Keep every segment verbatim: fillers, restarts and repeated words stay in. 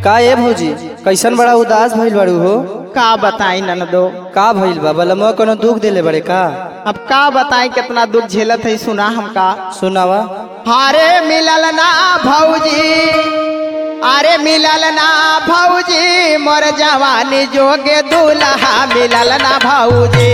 का ए भौजी कैसन बड़ा उदास भइल बाड़ू हो? का बताई ननदो। का भइल बा? बलमुआ कोनो दुख देले बड़े का? अब का बताई कितना दुख झेलत है, सुना हमका। सुनावा। हारे मिलल ना भौजी, अरे मिलल ना भौजी, मोर जवानी जोगे दूल्हा मिलल ना भौजी।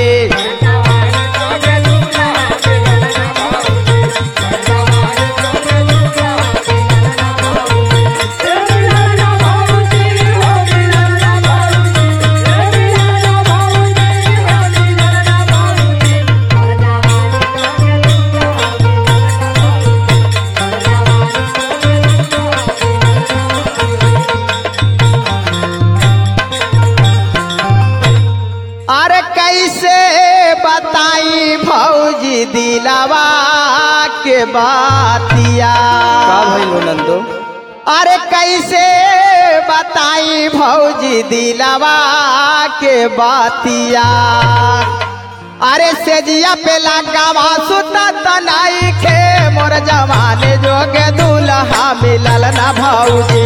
अरे कैसे बताई भौजी दिलावा के बातिया। का भइल हो नंदो? अरे कैसे बताई भौजी दिलावा के बातिया। अरे सेजिया पे लगावा सुता तनाई खे, मोर जवाने जोगे दूल्हा मिलल ना भौजी।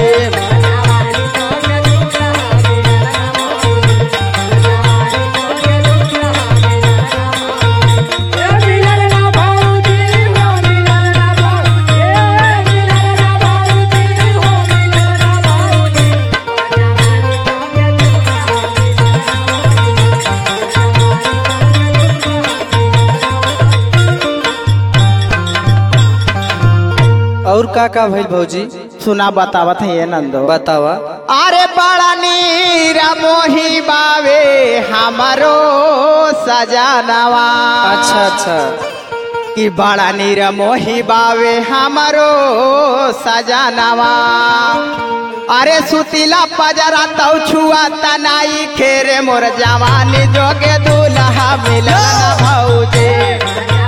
और का का भइल भौजी? सुना बतावत है ये नंदो। बतावा। अरे बड़ा नीरा मोही बावे हमारो सजनवा। अच्छा अच्छा। कि बड़ा नीरा मोही बावे हमारो सजनवा। अरे सुतीला पजरा तौ छुआ तनाई खेरे, मोर जवानी जोगे दूल्हा मिलल ना भौजी।